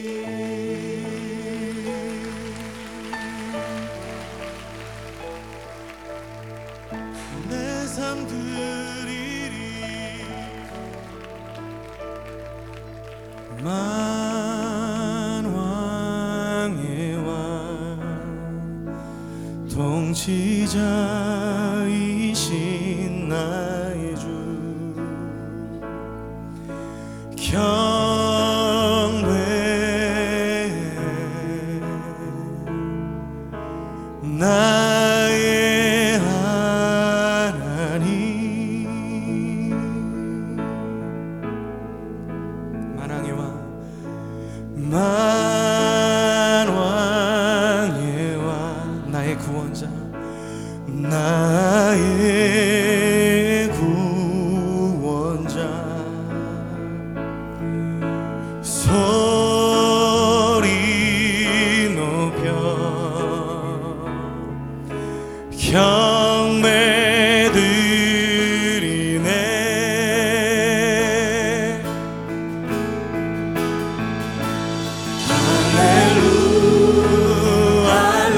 내 삶 드리리 만왕의 왕 통치자이신 나의 주 경배해 나의 하나님 만왕의 왕 만왕의 왕 나의 구원자 나의 구원자 소리 높여 경배 드리네 할렐루야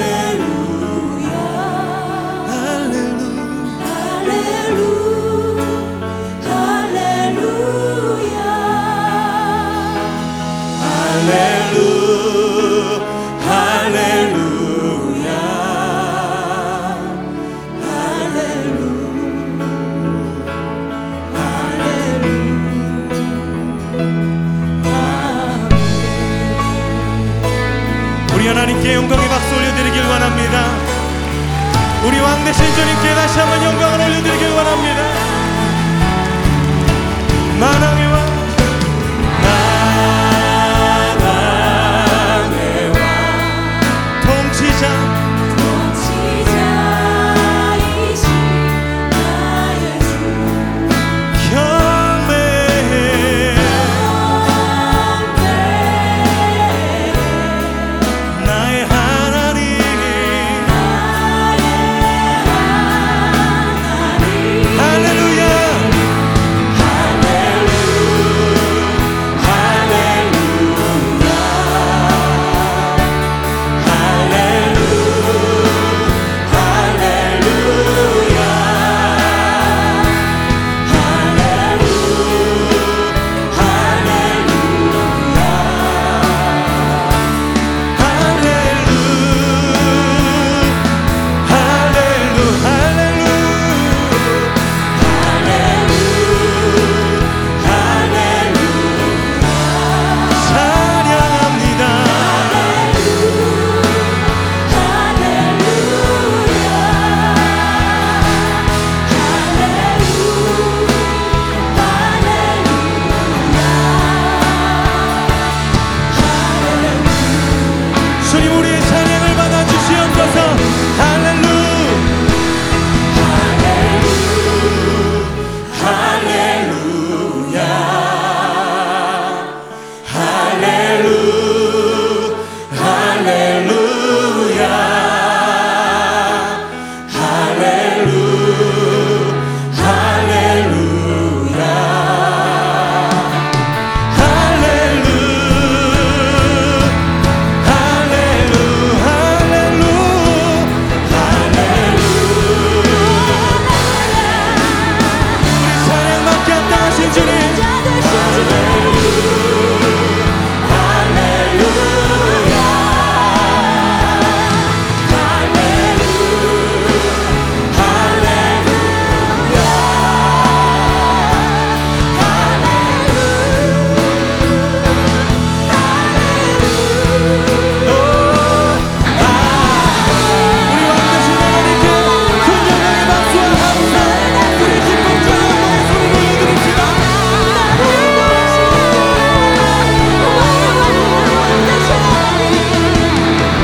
우리 하나님께 영광의 박수 올려드리길 원합니다. 우리 왕 되신 주님께 다시 한번 영광을 올려드리길 원합니다. 만왕의 왕 만왕의 왕 통치자 주님 우리